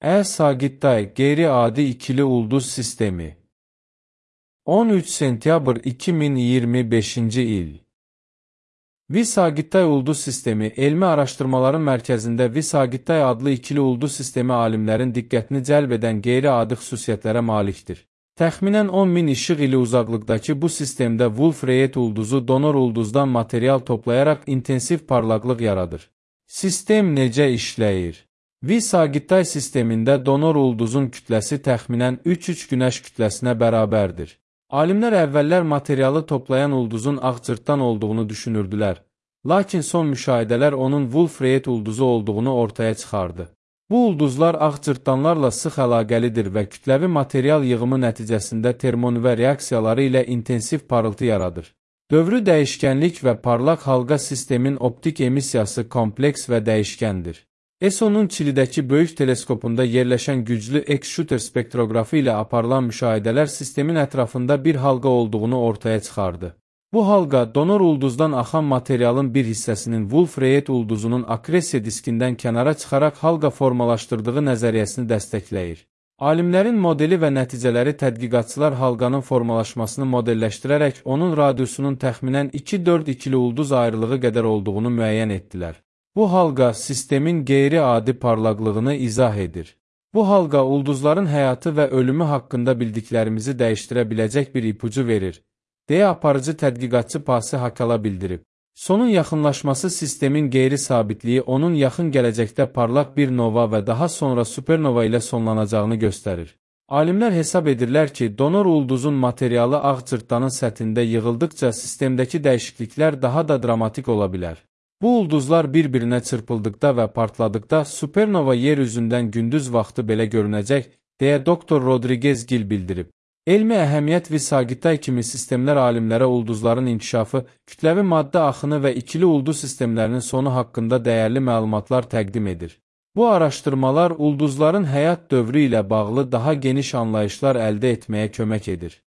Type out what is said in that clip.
E-Sagittay qeyri-adi ikili ulduz sistemi. 13 sentyabr 2025-ci il. V-Sagittay ulduz sistemi elmi araşdırmaların mərkəzində V-Sagittay adlı ikili ulduz sistemi alimlərin diqqətini cəlb edən qeyri-adi xüsusiyyətlərə malikdir. Təxminən 10.000 işıq ili uzaqlıqdakı bu sistemdə Wolf-Rayet ulduzu donor ulduzdan material toplayaraq intensiv parlaqlıq yaradır. Sistem necə işləyir? V-Sagittay sistemində donor ulduzun kütləsi təxminən 3-3 günəş kütləsinə bərabərdir. Alimlər əvvəllər materialı toplayan ulduzun ağcırtdan olduğunu düşünürdülər, lakin son müşahidələr onun Wolf-Rayet ulduzu olduğunu ortaya çıxardı. Bu ulduzlar ağcırtdanlarla sıx əlaqəlidir və kütləvi material yığımı nəticəsində termonüvə reaksiyaları ilə intensiv parıltı yaradır. Dövrü dəyişkənlik və parlaq halqa sistemin optik emissiyası kompleks və dəyişkəndir. ESO-nun Çilidəki böyük teleskopunda yerləşən güclü X-shooter spektroqrafı ilə aparılan müşahidələr sistemin ətrafında bir halqa olduğunu ortaya çıxardı. Bu halqa, donor ulduzdan axan materialın bir hissəsinin Wolf-Rayet ulduzunun akresiya diskindən kənara çıxaraq halqa formalaşdırdığı nəzəriyyəsini dəstəkləyir. Alimlərin modeli və nəticələri tədqiqatçılar halqanın formalaşmasını modelləşdirərək onun radiusunun təxminən 2-4 ikili ulduz ayrılığı qədər olduğunu müəyyən etdilər. Bu halqa sistemin qeyri-adi parlaqlığını izah edir. Bu halqa ulduzların həyatı və ölümü haqqında bildiklərimizi dəyişdirə biləcək bir ipucu verir, deyə aparıcı tədqiqatçı Pasi Hakala bildirib. Sonun yaxınlaşması sistemin qeyri-sabitliyi onun yaxın gələcəkdə parlaq bir nova və daha sonra supernova ilə sonlanacağını göstərir. Alimlər hesab edirlər ki, donor ulduzun materialı ağcırtdanın səthində yığıldıqca sistemdəki dəyişikliklər daha da dramatik ola bilər. Bu ulduzlar bir-birinə çırpıldıqda və partladıqda supernova yer üzündən gündüz vaxtı belə görünəcək, deyə Dr. Rodriguez Gil bildirib. Elmi əhəmiyyət V-Sagittay kimi sistemlər alimlərə ulduzların inkişafı, kütləvi maddə axını və ikili ulduz sistemlərinin sonu haqqında dəyərli məlumatlar təqdim edir. Bu araşdırmalar ulduzların həyat dövrü ilə bağlı daha geniş anlayışlar əldə etməyə kömək edir.